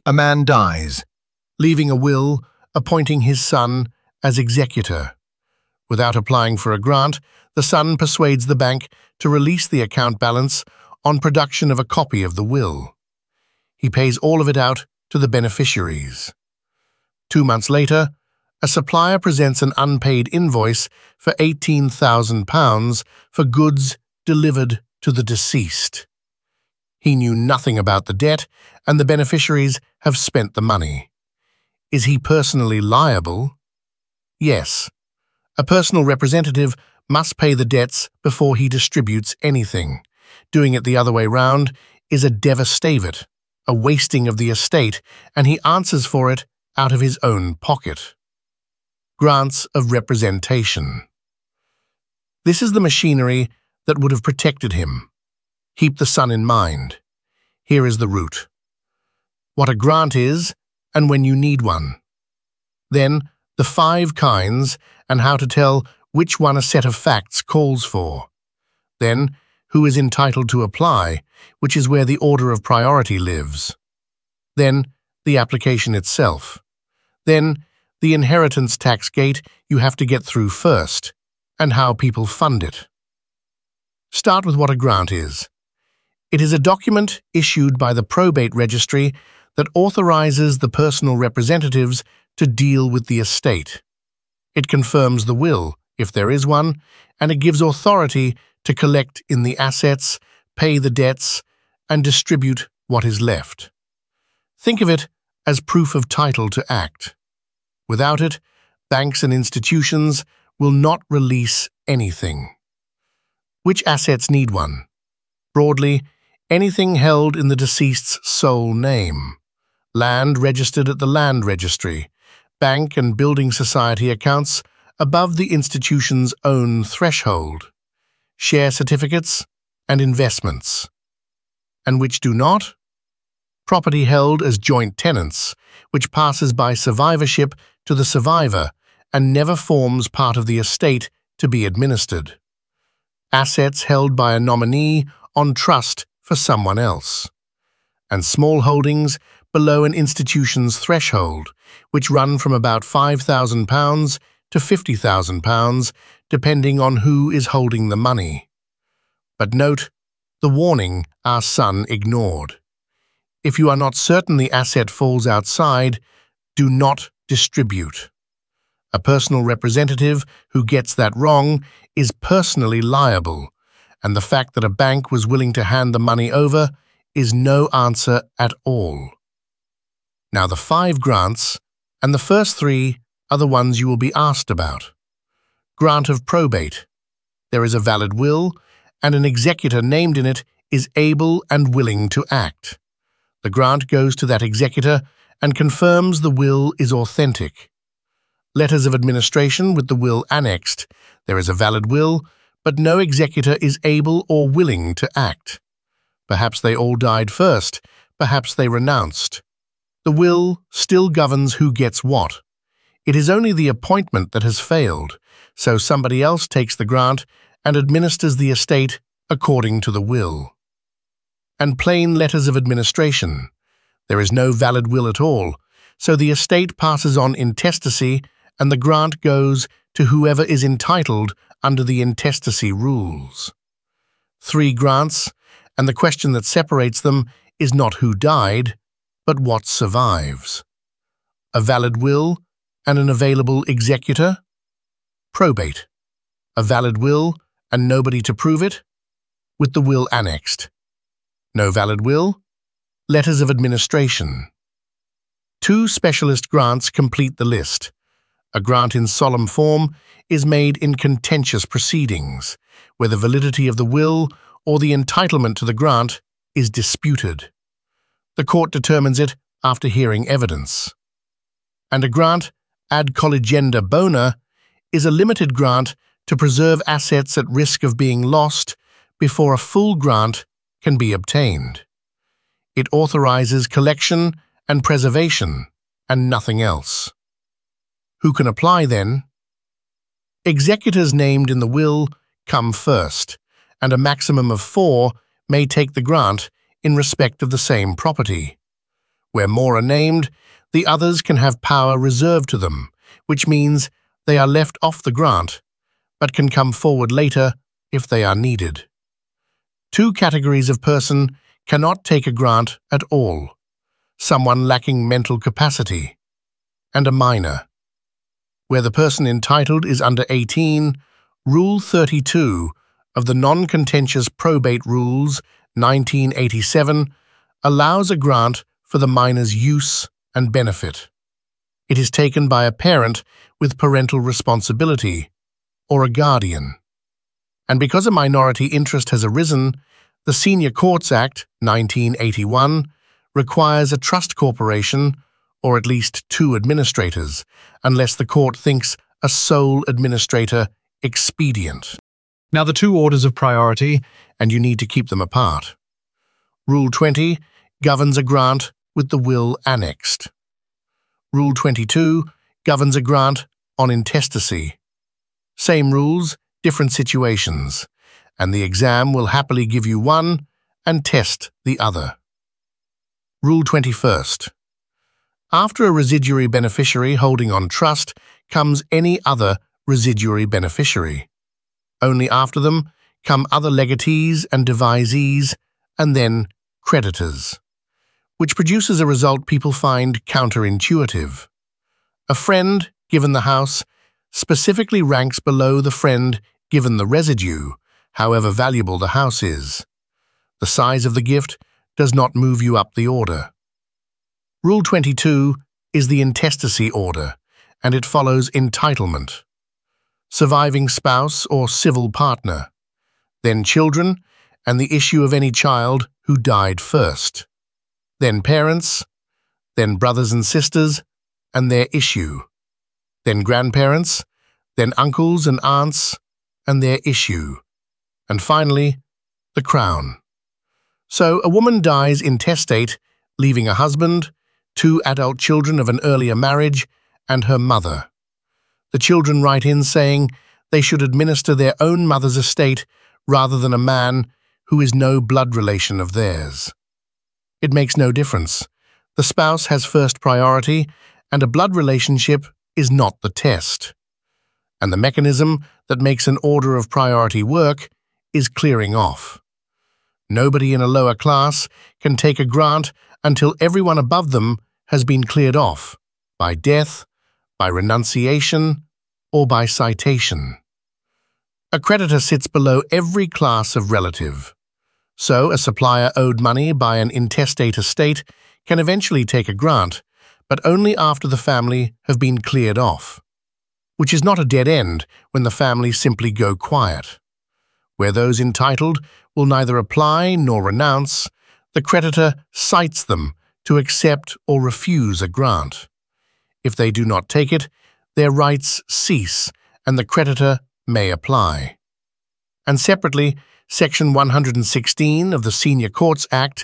A man dies, leaving a will appointing his son as executor. Without applying for a grant, the son persuades the bank to release the account balance on production of a copy of the will. He pays all of it out to the beneficiaries. 2 months later, a supplier presents an unpaid invoice for £18,000 for goods delivered to the deceased. He knew nothing about the debt, and the beneficiaries have spent the money. Is he personally liable? Yes. A personal representative must pay the debts before he distributes anything. Doing it the other way round is a devastavit, a wasting of the estate, and he answers for it out of his own pocket. Grants of representation. This is the machinery that would have protected him. Keep the son in mind. Here is the route. What a grant is, and when you need one. Then, the 5 kinds, and how to tell which one a set of facts calls for. Then, who is entitled to apply, which is where the order of priority lives. Then, the application itself. Then, the inheritance tax gate you have to get through first, and how people fund it. Start with what a grant is. It is a document issued by the probate registry that authorizes the personal representatives to deal with the estate. It confirms the will, if there is one, and it gives authority to collect in the assets, pay the debts, and distribute what is left. Think of it as proof of title to act. Without it, banks and institutions will not release anything. Which assets need one? Broadly, anything held in the deceased's sole name. Land registered at the land registry. Bank and building society accounts above the institution's own threshold. Share certificates and investments. And which do not? Property held as joint tenants, which passes by survivorship to the survivor and never forms part of the estate to be administered. Assets held by a nominee on trust for someone else. And small holdings below an institution's threshold, which run from about £5,000 to £50,000, depending on who is holding the money. But note, the warning our son ignored. If you are not certain the asset falls outside, do not distribute. A personal representative who gets that wrong is personally liable, and the fact that a bank was willing to hand the money over is no answer at all. Now the 5 grants, and the first 3 are the ones you will be asked about. Grant of probate. There is a valid will, and an executor named in it is able and willing to act. The grant goes to that executor and confirms the will is authentic. Letters of administration with the will annexed. There is a valid will, but no executor is able or willing to act. Perhaps they all died first, perhaps they renounced. The will still governs who gets what. It is only the appointment that has failed, so somebody else takes the grant and administers the estate according to the will. And plain letters of administration. There is no valid will at all, so the estate passes on intestacy and the grant goes to whoever is entitled under the intestacy rules. 3 grants, and the question that separates them is not who died, but what survives. A valid will and an available executor? Probate. A valid will and nobody to prove it? With the will annexed. No valid will? Letters of administration. 2 specialist grants complete the list. A grant in solemn form is made in contentious proceedings, where the validity of the will or the entitlement to the grant is disputed. The court determines it after hearing evidence. And a grant ad colligenda bona is a limited grant to preserve assets at risk of being lost before a full grant can be obtained. It authorizes collection and preservation, and nothing else. Who can apply then? Executors named in the will come first, and a maximum of 4 may take the grant in respect of the same property. Where more are named, the others can have power reserved to them, which means they are left off the grant, but can come forward later if they are needed. Two categories of person cannot take a grant at all: someone lacking mental capacity and a minor. Where the person entitled is under 18, Rule 32 of the Non-Contentious Probate Rules 1987 allows a grant for the minor's use and benefit. It is taken by a parent with parental responsibility or a guardian. And because a minority interest has arisen, the Senior Courts Act 1981 requires a trust corporation or at least two administrators, unless the court thinks a sole administrator expedient. Now the two orders of priority, And you need to keep them apart. Rule 20 governs a grant with the will annexed. Rule 22 governs a grant on intestacy. Same rules, different situations, and the exam will happily give you one and test the other. Rule 21st. After a residuary beneficiary holding on trust comes any other residuary beneficiary. Only after them come other legatees and devisees, and then creditors, which produces a result people find counterintuitive. A friend given the house specifically ranks below the friend given the residue, however valuable the house is. The size of the gift does not move you up the order. Rule 22 is the intestacy order, and it follows entitlement. Surviving spouse or civil partner, then children, and the issue of any child who died first, then parents, then brothers and sisters, and their issue, then grandparents, then uncles and aunts, and their issue, and finally, the crown. So a woman dies intestate, leaving a husband, two adult children of an earlier marriage, and her mother. The children write in saying they should administer their own mother's estate rather than a man who is no blood relation of theirs. It makes no difference. The spouse has first priority, and a blood relationship is not the test. And the mechanism that makes an order of priority work is clearing off. Nobody in a lower class can take a grant until everyone above them has been cleared off, by death, by renunciation, or by citation. A creditor sits below every class of relative. So a supplier owed money by an intestate estate can eventually take a grant, but only after the family have been cleared off, which is not a dead end when the family simply go quiet. Where those entitled will neither apply nor renounce, the creditor cites them to accept or refuse a grant. If they do not take it, their rights cease and the creditor may apply. And separately, Section 116 of the Senior Courts Act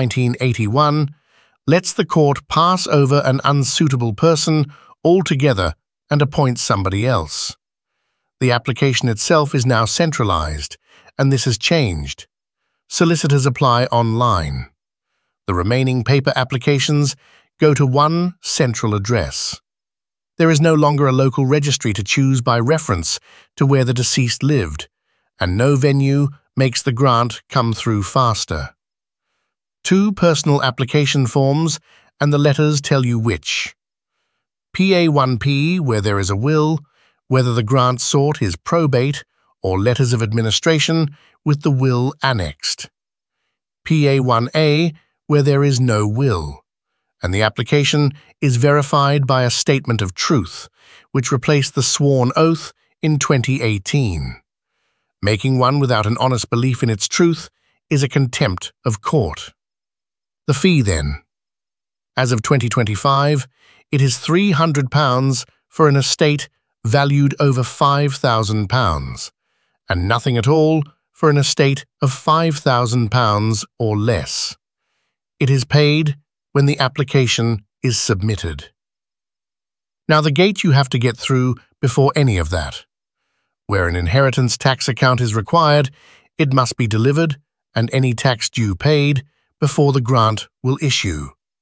1981 lets the court pass over an unsuitable person altogether and appoint somebody else. The application itself is now centralized, and this has changed. Solicitors apply online. The remaining paper applications go to one central address. There is no longer a local registry to choose by reference to where the deceased lived, and no venue makes the grant come through faster. 2 personal application forms, and the letters tell you which. PA1P, where there is a will, whether the grant sought is probate, or letters of administration with the will annexed. PA1A, where there is no will, and the application is verified by a statement of truth, which replaced the sworn oath in 2018. Making one without an honest belief in its truth is a contempt of court. The fee, then. As of 2025, it is £300 for an estate valued over £5,000, and nothing at all for an estate of £5,000 or less. It is paid when the application is submitted. Now, the gate you have to get through before any of that. Where an inheritance tax account is required, it must be delivered and any tax due paid before the grant will issue.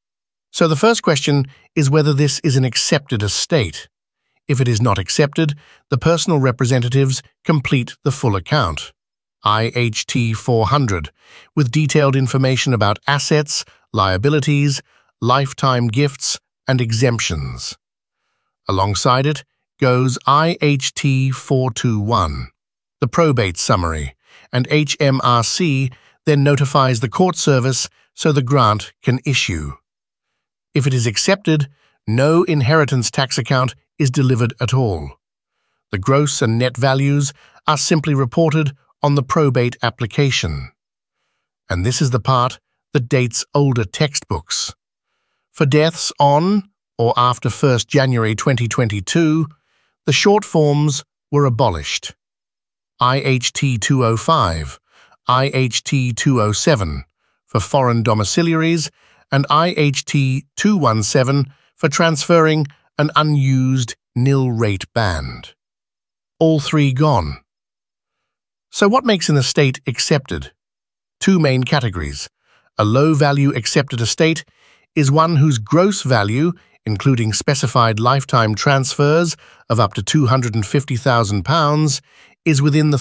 So the first question is whether this is an accepted estate. If it is not accepted, the personal representatives complete the full account, IHT 400, with detailed information about assets, liabilities, lifetime gifts, and exemptions. Alongside it goes IHT 421, the probate summary, and HMRC then notifies the court service so the grant can issue. If it is accepted, no inheritance tax account is delivered at all. The gross and net values are simply reported on the probate application. And this is the part that dates older textbooks. For deaths on or after 1 January 2022, the short forms were abolished. IHT 205, IHT 207 for foreign domiciliaries, and IHT 217 for transferring an unused nil-rate band. All three gone. So what makes an estate accepted? Two main categories. A low-value accepted estate is one whose gross value, including specified lifetime transfers of up to £250,000, is within the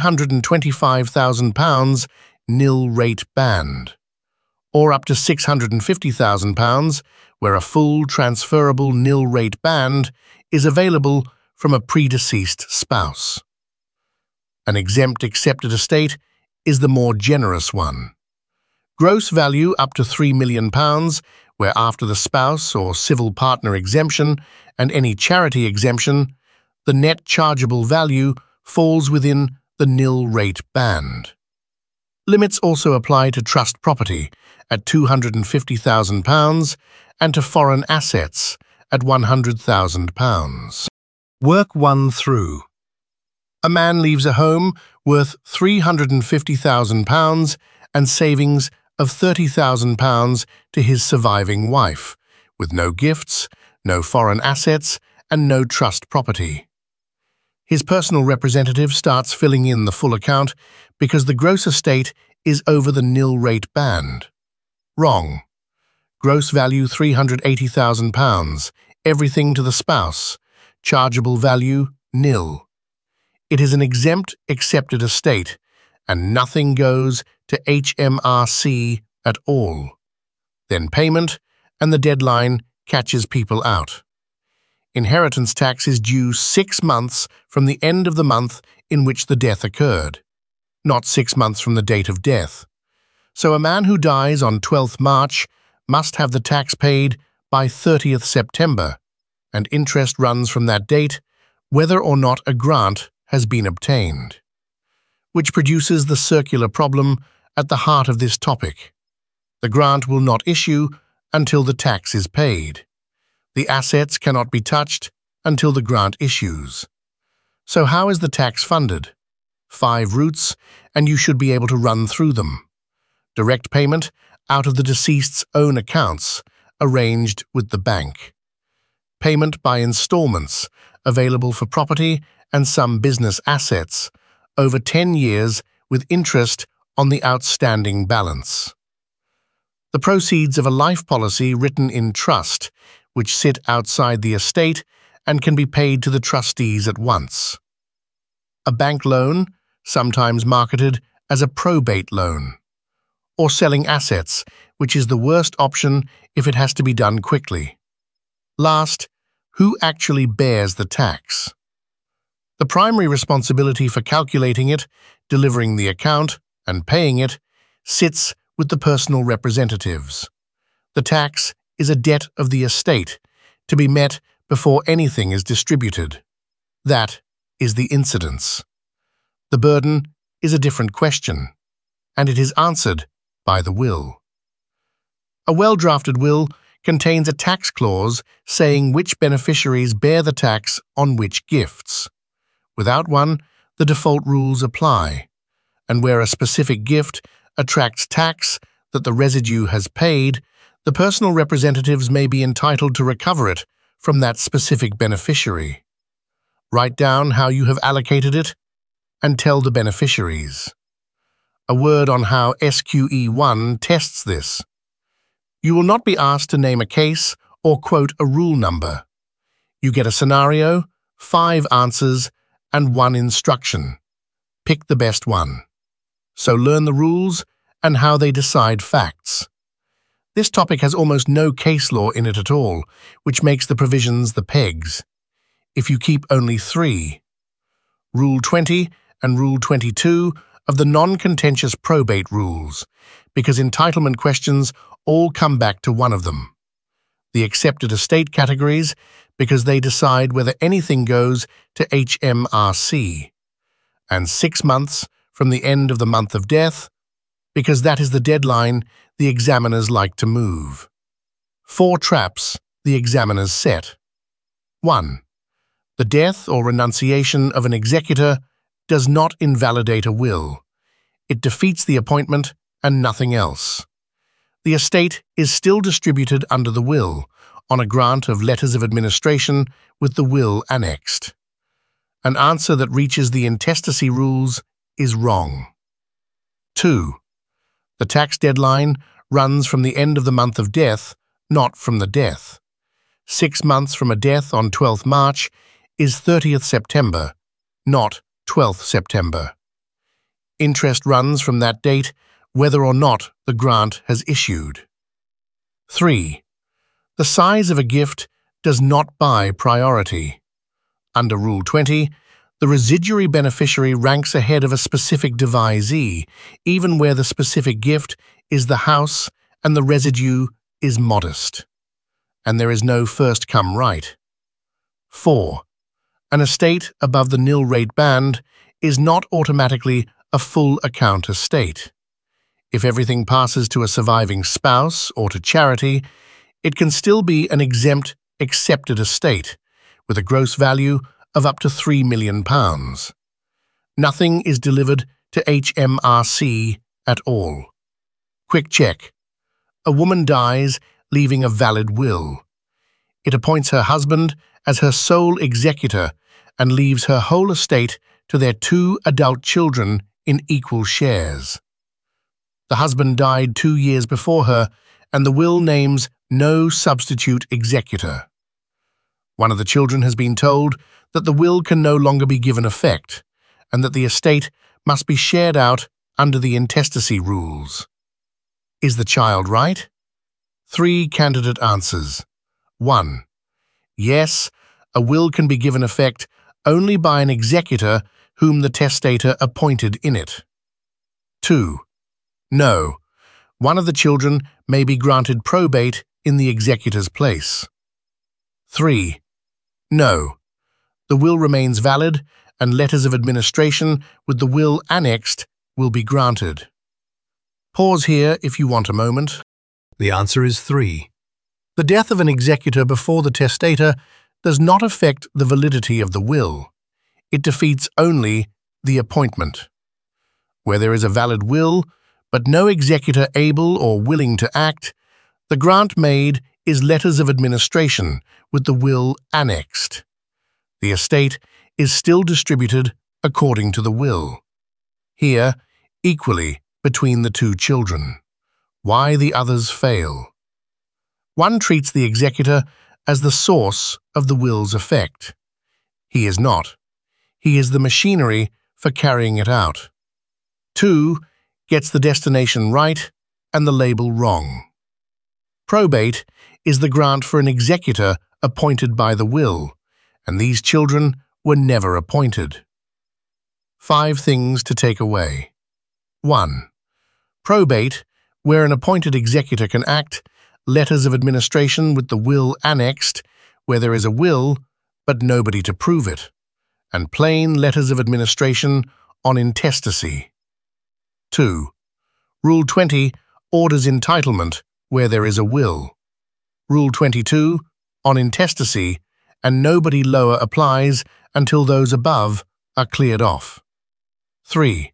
£325,000 nil-rate band, or up to £650,000, where a full transferable nil-rate band is available from a predeceased spouse. An exempt accepted estate is the more generous one. Gross value up to £3 million, where after the spouse or civil partner exemption and any charity exemption, the net chargeable value falls within the nil-rate band. Limits also apply to trust property at £250,000 and to foreign assets at £100,000. Work 1 through. A man leaves a home worth £350,000 and savings of £30,000 to his surviving wife, with no gifts, no foreign assets, and no trust property. His personal representative starts filling in the full account because the gross estate is over the nil-rate band. Wrong. Gross value £380,000, everything to the spouse. Chargeable value nil. It is an exempt accepted estate, and nothing goes to HMRC at all. Then payment, and the deadline catches people out. Inheritance tax is due 6 months from the end of the month in which the death occurred, not 6 months from the date of death. So a man who dies on 12th March must have the tax paid by 30th September, and interest runs from that date, whether or not a grant has been obtained. Which produces the circular problem at the heart of this topic. The grant will not issue until the tax is paid. The assets cannot be touched until the grant issues. So how is the tax funded? 5 routes, and you should be able to run through them. Direct payment out of the deceased's own accounts, arranged with the bank. Payment by installments, available for property and some business assets, over 10 years with interest on the outstanding balance. The proceeds of a life policy written in trust, which sit outside the estate and can be paid to the trustees at once. A bank loan, sometimes marketed as a probate loan. Or selling assets, which is the worst option if it has to be done quickly. Last, who actually bears the tax? The primary responsibility for calculating it, delivering the account, and paying it sits with the personal representatives. The tax is a debt of the estate, to be met before anything is distributed. That is the incidence. The burden is a different question, and it is answered by the will. A well-drafted will contains a tax clause saying which beneficiaries bear the tax on which gifts. Without one, the default rules apply, and where a specific gift attracts tax that the residue has paid, the personal representatives may be entitled to recover it from that specific beneficiary. Write down how you have allocated it and tell the beneficiaries. A word on how SQE1 tests this. You will not be asked to name a case or quote a rule number. You get a scenario, 5 answers, and 1 instruction. Pick the best one. So learn the rules and how they decide facts. This topic has almost no case law in it at all, which makes the provisions the pegs. If you keep only 3. Rule 20 and Rule 22 of the non-contentious probate rules, because entitlement questions all come back to one of them. The accepted estate categories, because they decide whether anything goes to HMRC. And 6 months from the end of the month of death, because that is the deadline the examiners like to move. 4 traps the examiners set. 1. The death or renunciation of an executor does not invalidate a will. It defeats the appointment and nothing else. The estate is still distributed under the will, on a grant of letters of administration with the will annexed. An answer that reaches the intestacy rules is wrong. 2. The tax deadline runs from the end of the month of death, not from the death. 6 months from a death on 12th March is 30th September, not 12th September. Interest runs from that date whether or not the grant has issued. 3. The size of a gift does not buy priority. Under Rule 20, the residuary beneficiary ranks ahead of a specific devisee, even where the specific gift is the house and the residue is modest. And there is no first-come right. 4. An estate above the nil rate band is not automatically a full account estate. If everything passes to a surviving spouse or to charity, it can still be an exempt, accepted estate, with a gross value of up to £3 million. Nothing is delivered to HMRC at all. Quick check. A woman dies, leaving a valid will. It appoints her husband as her sole executor and leaves her whole estate to their 2 adult children in equal shares. The husband died 2 years before her, and the will names no substitute executor. One of the children has been told that the will can no longer be given effect, and that the estate must be shared out under the intestacy rules. Is the child right? 3 candidate answers. 1. Yes, a will can be given effect only by an executor whom the testator appointed in it. 2. No, one of the children may be granted probate in the executor's place. 3. No, the will remains valid and letters of administration with the will annexed will be granted. Pause here if you want a moment. The answer is 3. The death of an executor before the testator does not affect the validity of the will. It defeats only the appointment. Where there is a valid will, but no executor able or willing to act, the grant made is letters of administration with the will annexed. The estate is still distributed according to the will. Here, equally between the 2 children. Why the others fail. 1 treats the executor as the source of the will's effect. He is not. He is the machinery for carrying it out. 2 gets the destination right and the label wrong. Probate is the grant for an executor appointed by the will, and these children were never appointed. 5 things to take away. 1. Probate, where an appointed executor can act, letters of administration with the will annexed, where there is a will but nobody to prove it, and plain letters of administration on intestacy. 2. Rule 20 orders entitlement where there is a will. Rule 22 on intestacy, and nobody lower applies until those above are cleared off. 3.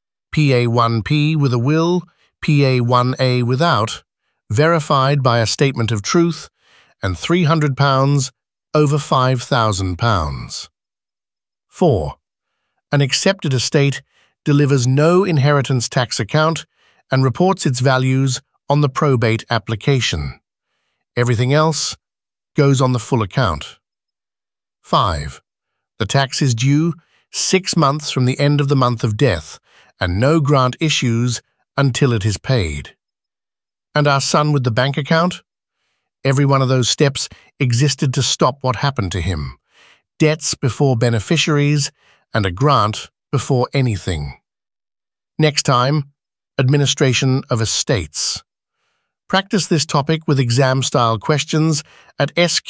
PA1P with a will, PA1A without, verified by a statement of truth, and £300 over £5,000. 4. An accepted estate delivers no inheritance tax account and reports its values on the probate application. Everything else goes on the full account. 5. The tax is due 6 months from the end of the month of death, and no grant issues until it is paid. And our son with the bank account? Every one of those steps existed to stop what happened to him. Debts before beneficiaries, and a grant before anything. Next time, administration of estates. Practice this topic with exam-style questions at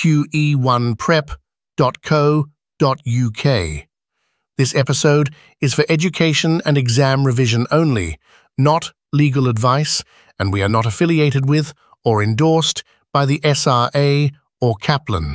sqe1prep.co.uk. This episode is for education and exam revision only, not legal advice, and we are not affiliated with or endorsed by the SRA or Kaplan.